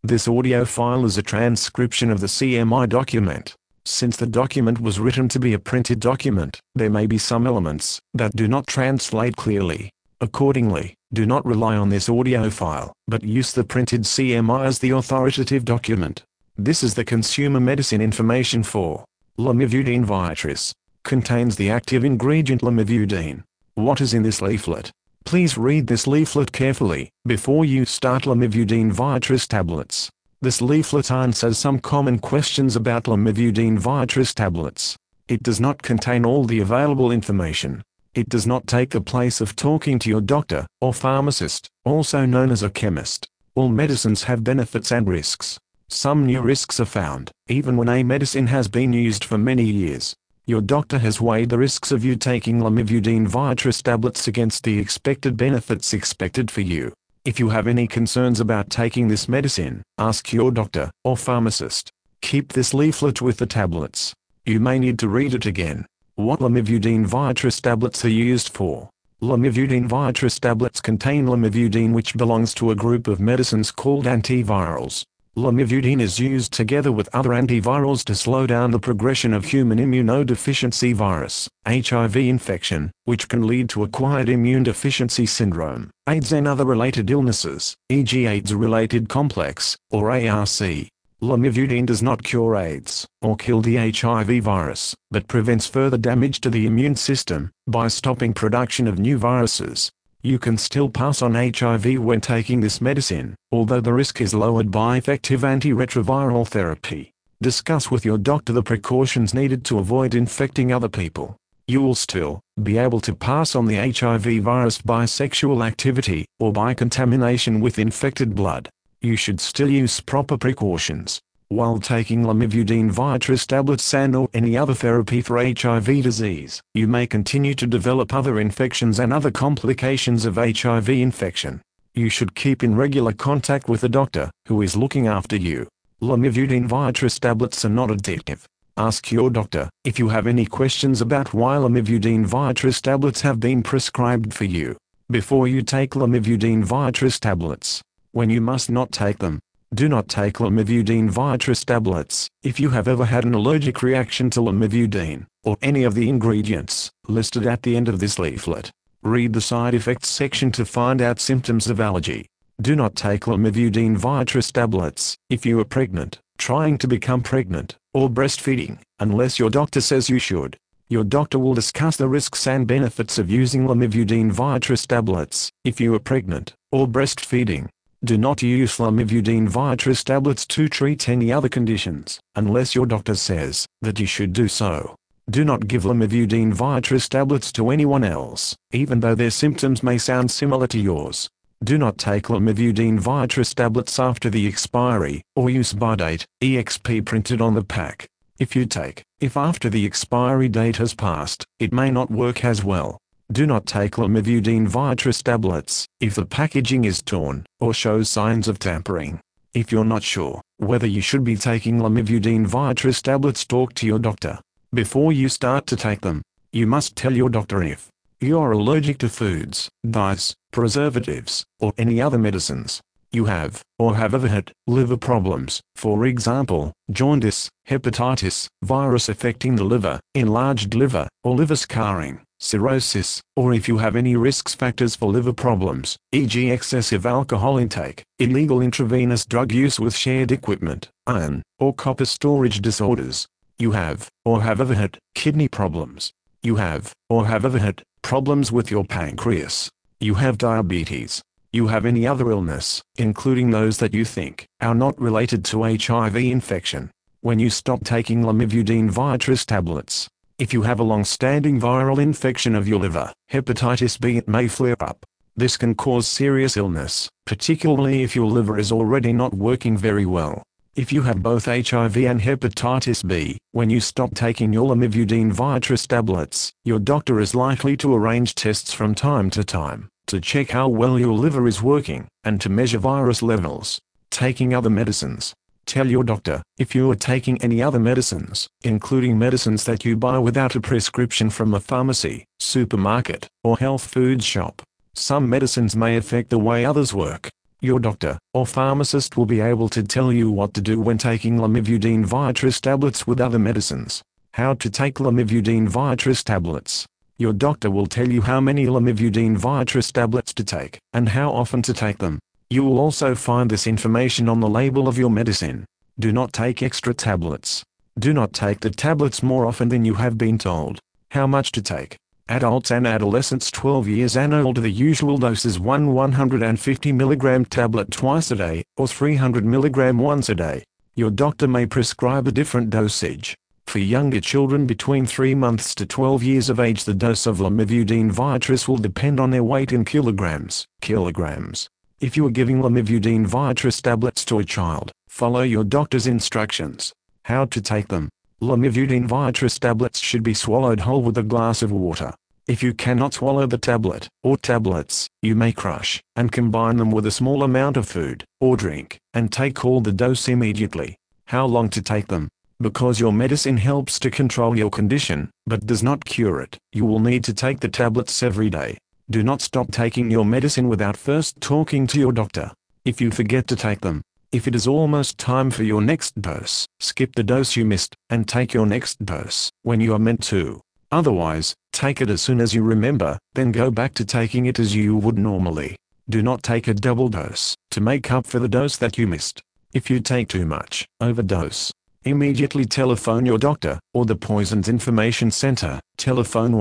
This audio file is a transcription of the CMI document. Since the document was written to be a printed document, there may be some elements that do not translate clearly. Accordingly, do not rely on this audio file, but use the printed CMI as the authoritative document. This is the consumer medicine information for lamivudine Viatris. Contains the active ingredient lamivudine. What is in this leaflet? Please read this leaflet carefully before you start lamivudine Viatris tablets. This leaflet answers some common questions about lamivudine Viatris tablets. It does not contain all the available information. It does not take the place of talking to your doctor or pharmacist, also known as a chemist. All medicines have benefits and risks. Some new risks are found, even when a medicine has been used for many years. Your doctor has weighed the risks of you taking lamivudine Viatris tablets against the expected benefits expected for you. If you have any concerns about taking this medicine, ask your doctor or pharmacist. Keep this leaflet with the tablets. You may need to read it again. What lamivudine Viatris tablets are used for? Lamivudine Viatris tablets contain lamivudine, which belongs to a group of medicines called antivirals. Lamivudine is used together with other antivirals to slow down the progression of human immunodeficiency virus, HIV infection, which can lead to acquired immune deficiency syndrome, AIDS and other related illnesses, e.g. AIDS-related complex, or ARC. Lamivudine does not cure AIDS, or kill the HIV virus, but prevents further damage to the immune system, by stopping production of new viruses. You can still pass on HIV when taking this medicine, although the risk is lowered by effective antiretroviral therapy. Discuss with your doctor the precautions needed to avoid infecting other people. You will still be able to pass on the HIV virus by sexual activity, or by contamination with infected blood. You should still use proper precautions while taking lamivudine Viatris tablets and or any other therapy for HIV disease. You may continue to develop other infections and other complications of HIV infection. You should keep in regular contact with a doctor who is looking after you. Lamivudine Viatris tablets are not addictive. Ask your doctor if you have any questions about why lamivudine Viatris tablets have been prescribed for you before you take lamivudine Viatris tablets. When you must not take them. Do not take lamivudine Viatris tablets if you have ever had an allergic reaction to lamivudine, or any of the ingredients listed at the end of this leaflet. Read the side effects section to find out symptoms of allergy. Do not take lamivudine Viatris tablets if you are pregnant, trying to become pregnant, or breastfeeding, unless your doctor says you should. Your doctor will discuss the risks and benefits of using lamivudine Viatris tablets if you are pregnant, or breastfeeding. Do not use lamivudine Viatris tablets to treat any other conditions, unless your doctor says that you should do so. Do not give lamivudine Viatris tablets to anyone else, even though their symptoms may sound similar to yours. Do not take lamivudine Viatris tablets after the expiry or use-by date, EXP printed on the pack. If after the expiry date has passed, it may not work as well. Do not take lamivudine Viatris tablets if the packaging is torn or shows signs of tampering. If you're not sure whether you should be taking lamivudine Viatris tablets, talk to your doctor before you start to take them. You must tell your doctor if you are allergic to foods, dyes, preservatives, or any other medicines. You have, or have ever had, liver problems, for example, jaundice, hepatitis, virus affecting the liver, enlarged liver, or liver scarring, cirrhosis, or if you have any risk factors for liver problems, e.g. excessive alcohol intake, illegal intravenous drug use with shared equipment, iron, or copper storage disorders. You have, or have ever had, kidney problems. You have, or have ever had, problems with your pancreas. You have diabetes. You have any other illness, including those that you think are not related to HIV infection. When you stop taking lamivudine Viatris tablets, if you have a long-standing viral infection of your liver, hepatitis B, it may flare up. This can cause serious illness, particularly if your liver is already not working very well. If you have both HIV and hepatitis B, when you stop taking your lamivudine Viatris tablets, your doctor is likely to arrange tests from time to time to check how well your liver is working, and to measure virus levels. Taking other medicines. Tell your doctor if you are taking any other medicines, including medicines that you buy without a prescription from a pharmacy, supermarket, or health food shop. Some medicines may affect the way others work. Your doctor or pharmacist will be able to tell you what to do when taking lamivudine Viatris tablets with other medicines. How to take lamivudine Viatris tablets. Your doctor will tell you how many lamivudine Viatris tablets to take, and how often to take them. You will also find this information on the label of your medicine. Do not take extra tablets. Do not take the tablets more often than you have been told. How much to take. Adults and adolescents 12 years and older, the usual dose is 150 mg tablet twice a day, or 300 mg once a day. Your doctor may prescribe a different dosage. For younger children between 3 months to 12 years of age, the dose of lamivudine Viatris will depend on their weight in kilograms. If you are giving lamivudine Viatris tablets to a child, follow your doctor's instructions. How to take them. Lamivudine Viatris tablets should be swallowed whole with a glass of water. If you cannot swallow the tablet, or tablets, you may crush, and combine them with a small amount of food, or drink, and take all the dose immediately. How long to take them? Because your medicine helps to control your condition, but does not cure it, you will need to take the tablets every day. Do not stop taking your medicine without first talking to your doctor. If you forget to take them, if it is almost time for your next dose, skip the dose you missed, and take your next dose when you are meant to. Otherwise, take it as soon as you remember, then go back to taking it as you would normally. Do not take a double dose to make up for the dose that you missed. If you take too much, overdose, immediately telephone your doctor, or the Poisons Information Center, telephone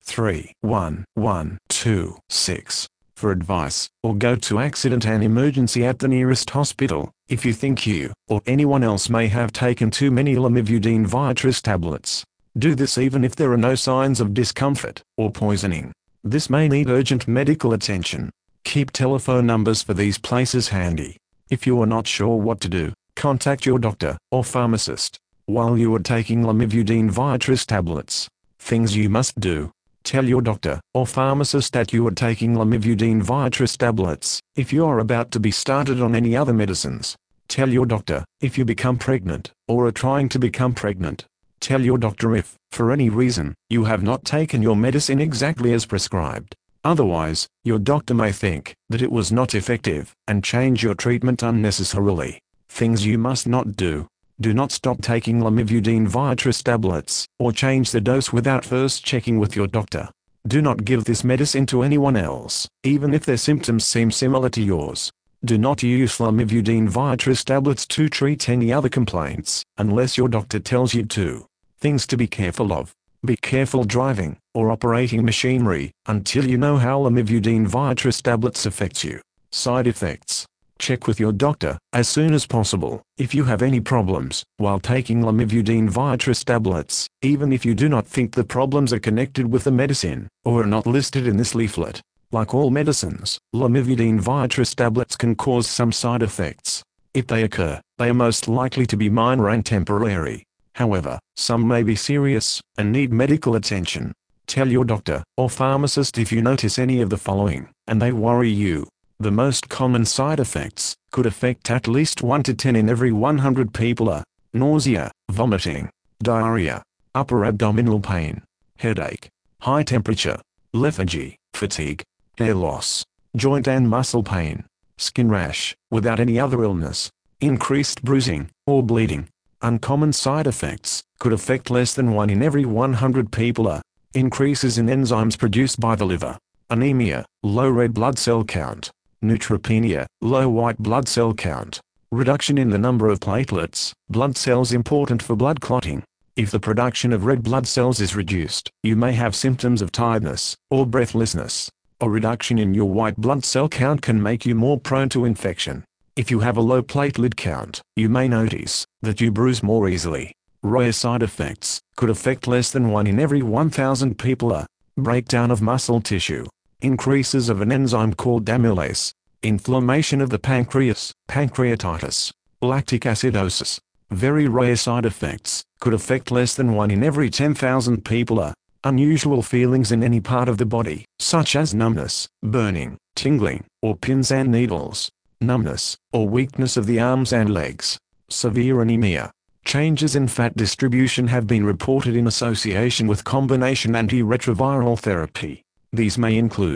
1-311-126, for advice, or go to accident and emergency at the nearest hospital, if you think you, or anyone else may have taken too many lamivudine Viatris tablets. Do this even if there are no signs of discomfort, or poisoning. This may need urgent medical attention. Keep telephone numbers for these places handy. If you are not sure what to do, contact your doctor, or pharmacist. While you are taking lamivudine Viatris tablets, things you must do. Tell your doctor, or pharmacist that you are taking lamivudine Viatris tablets. If you are about to be started on any other medicines, tell your doctor. If you become pregnant, or are trying to become pregnant, tell your doctor if, for any reason, you have not taken your medicine exactly as prescribed. Otherwise, your doctor may think that it was not effective, and change your treatment unnecessarily. Things you must not do. Do not stop taking lamivudine Viatris tablets, or change the dose without first checking with your doctor. Do not give this medicine to anyone else, even if their symptoms seem similar to yours. Do not use lamivudine Viatris tablets to treat any other complaints, unless your doctor tells you to. Things to be careful of. Be careful driving, or operating machinery, until you know how lamivudine Viatris tablets affect you. Side effects. Check with your doctor, as soon as possible, if you have any problems, while taking lamivudine Viatris tablets, even if you do not think the problems are connected with the medicine, or are not listed in this leaflet. Like all medicines, lamivudine Viatris tablets can cause some side effects. If they occur, they are most likely to be minor and temporary. However, some may be serious, and need medical attention. Tell your doctor, or pharmacist if you notice any of the following, and they worry you. The most common side effects, could affect at least 1 to 10 in every 100 people are nausea, vomiting, diarrhea, upper abdominal pain, headache, high temperature, lethargy, fatigue, hair loss, joint and muscle pain, skin rash, without any other illness, increased bruising, or bleeding. Uncommon side effects, could affect less than 1 in every 100 people are increases in enzymes produced by the liver, anemia, low red blood cell count, neutropenia, low white blood cell count, reduction in the number of platelets, blood cells important for blood clotting. If the production of red blood cells is reduced, you may have symptoms of tiredness, or breathlessness. A reduction in your white blood cell count can make you more prone to infection. If you have a low platelet count, you may notice that you bruise more easily. Rare side effects, could affect less than 1 in every 1,000 people are breakdown of muscle tissue, increases of an enzyme called amylase, inflammation of the pancreas, pancreatitis, lactic acidosis. Very rare side effects, could affect less than 1 in every 10,000 people are unusual feelings in any part of the body, such as numbness, burning, tingling, or pins and needles. Numbness, or weakness of the arms and legs. Severe anemia. Changes in fat distribution have been reported in association with combination antiretroviral therapy. These may include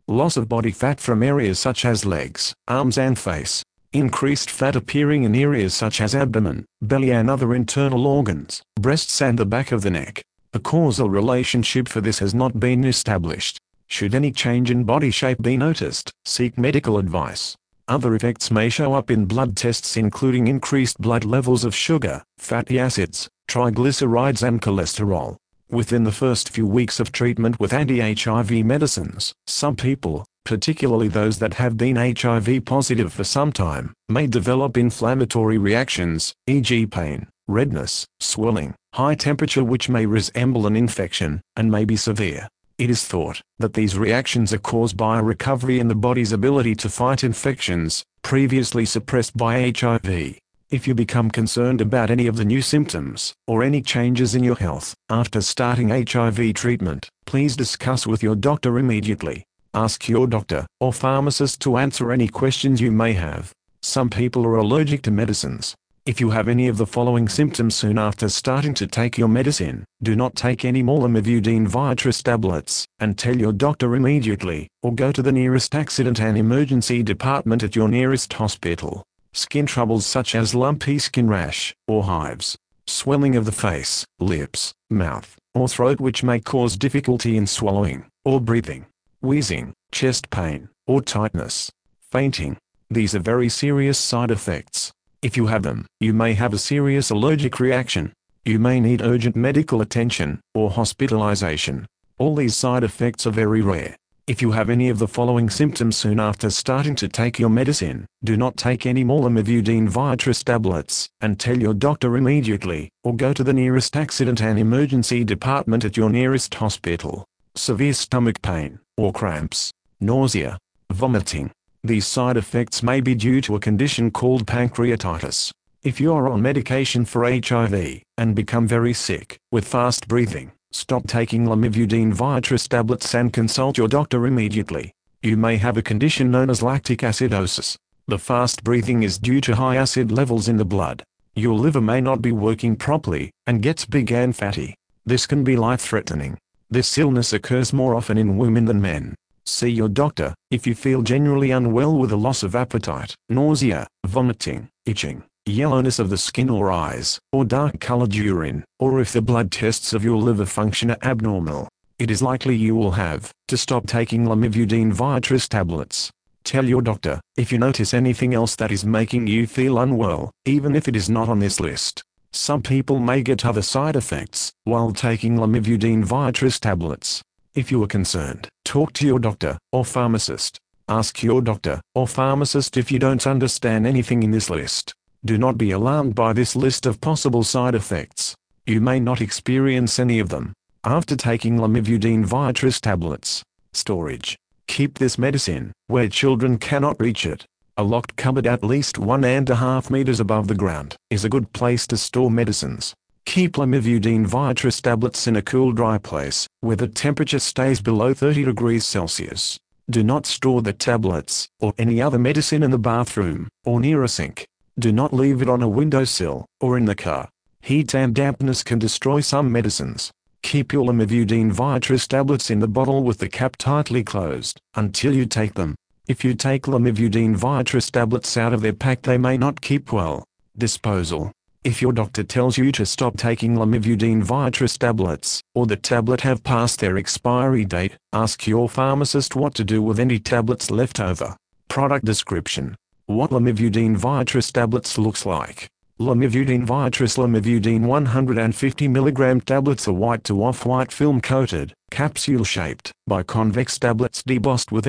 loss of body fat from areas such as legs, arms and face, increased fat appearing in areas such as abdomen, belly and other internal organs, breasts and the back of the neck. A causal relationship for this has not been established. Should any change in body shape be noticed, seek medical advice. Other effects may show up in blood tests including increased blood levels of sugar, fatty acids, triglycerides and cholesterol. Within the first few weeks of treatment with anti-HIV medicines, some people, particularly those that have been HIV positive for some time, may develop inflammatory reactions, e.g. pain, redness, swelling, high temperature which may resemble an infection, and may be severe. It is thought that these reactions are caused by a recovery in the body's ability to fight infections, previously suppressed by HIV. If you become concerned about any of the new symptoms, or any changes in your health, after starting HIV treatment, please discuss with your doctor immediately. Ask your doctor or pharmacist to answer any questions you may have. Some people are allergic to medicines. If you have any of the following symptoms soon after starting to take your medicine, do not take any more lamivudine Viatris tablets, and tell your doctor immediately, or go to the nearest accident and emergency department at your nearest hospital. Skin troubles such as lumpy skin rash, or hives, swelling of the face, lips, mouth, or throat which may cause difficulty in swallowing, or breathing, wheezing, chest pain, or tightness, fainting. These are very serious side effects. If you have them, you may have a serious allergic reaction. You may need urgent medical attention, or hospitalization. All these side effects are very rare. If you have any of the following symptoms soon after starting to take your medicine, do not take any more lamivudine Viatris tablets, and tell your doctor immediately, or go to the nearest accident and emergency department at your nearest hospital. Severe stomach pain, or cramps, nausea, vomiting. These side effects may be due to a condition called pancreatitis. If you are on medication for HIV, and become very sick, with fast breathing, stop taking lamivudine Viatris tablets and consult your doctor immediately. You may have a condition known as lactic acidosis. The fast breathing is due to high acid levels in the blood. Your liver may not be working properly, and gets big and fatty. This can be life-threatening. This illness occurs more often in women than men. See your doctor if you feel generally unwell with a loss of appetite, nausea, vomiting, itching, yellowness of the skin or eyes, or dark-colored urine, or if the blood tests of your liver function are abnormal. It is likely you will have to stop taking lamivudine Viatris tablets. Tell your doctor if you notice anything else that is making you feel unwell, even if it is not on this list. Some people may get other side effects while taking lamivudine Viatris tablets. If you are concerned, talk to your doctor or pharmacist. Ask your doctor or pharmacist if you don't understand anything in this list. Do not be alarmed by this list of possible side effects. You may not experience any of them after taking lamivudine Viatris tablets. Storage. Keep this medicine where children cannot reach it. A locked cupboard at least 1.5 meters above the ground is a good place to store medicines. Keep lamivudine Viatris tablets in a cool, dry place, where the temperature stays below 30 degrees Celsius. Do not store the tablets, or any other medicine in the bathroom, or near a sink. Do not leave it on a windowsill, or in the car. Heat and dampness can destroy some medicines. Keep your lamivudine Viatris tablets in the bottle with the cap tightly closed, until you take them. If you take lamivudine Viatris tablets out of their pack, they may not keep well. Disposal. If your doctor tells you to stop taking lamivudine Viatris tablets, or the tablet have passed their expiry date, ask your pharmacist what to do with any tablets left over. Product description. What lamivudine Viatris tablets looks like. Lamivudine Viatris lamivudine 150 mg tablets are white to off-white film-coated, capsule-shaped, biconvex tablets debossed with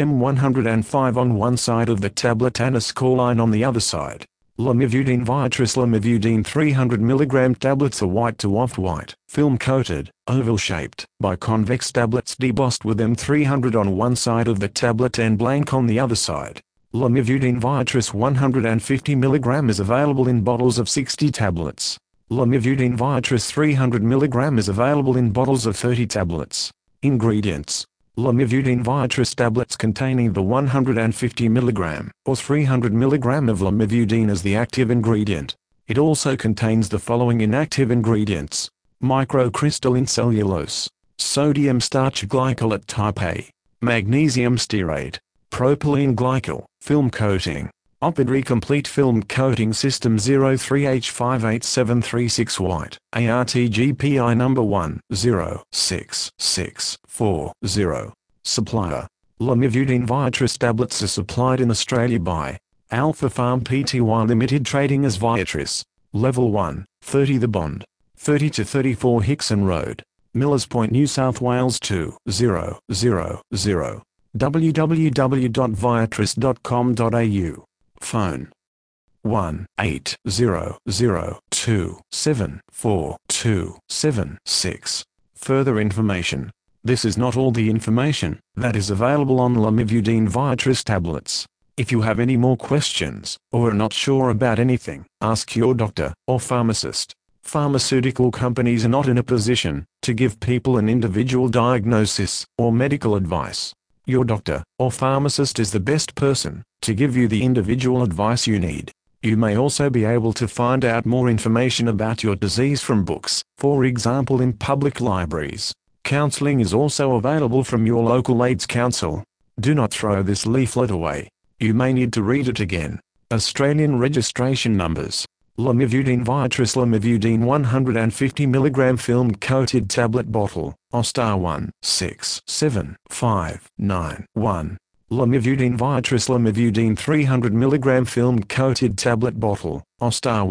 M105 on one side of the tablet and a scoreline on the other side. Lamivudine Viatris lamivudine 300 mg tablets are white to off-white, film-coated, oval-shaped, biconvex tablets debossed with M300 on one side of the tablet and blank on the other side. Lamivudine Viatris 150 mg is available in bottles of 60 tablets. Lamivudine Viatris 300 mg is available in bottles of 30 tablets. Ingredients. Lamivudine Viatris tablets containing the 150 mg or 300 mg of lamivudine as the active ingredient. It also contains the following inactive ingredients: microcrystalline cellulose, sodium starch glycolate type A, magnesium stearate, propylene glycol, film coating. Opidre Complete Film Coating System 03H587336 White, ARTGPI number 106640. Supplier. Lamivudine Viatris tablets are supplied in Australia by Alpha Farm Pty Limited, trading as Viatris. Level 1, 30 The Bond, 30 to 34 Hickson Road, Millers Point, New South Wales 2000. www.viatris.com.au. Phone 1-800-274-276. Further information. This is not all the information that is available on Lamivudine Viatris tablets. If you have any more questions, or are not sure about anything, ask your doctor or pharmacist. Pharmaceutical companies are not in a position to give people an individual diagnosis or medical advice. Your doctor or pharmacist is the best person to give you the individual advice you need. You may also be able to find out more information about your disease from books, for example in public libraries. Counseling is also available from your local AIDS council. Do not throw this leaflet away. You may need to read it again. Australian registration numbers. Lamivudine Viatris Lamivudine 150 mg film coated tablet bottle, OSTAR 167591. Lamivudine Viatris Lamivudine 300 mg film coated tablet bottle, OSTAR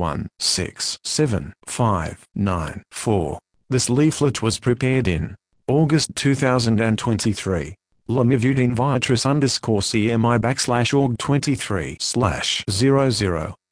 167594. This leaflet was prepared in August 2023. Lamivudine Viatris _CMI /org 23/00.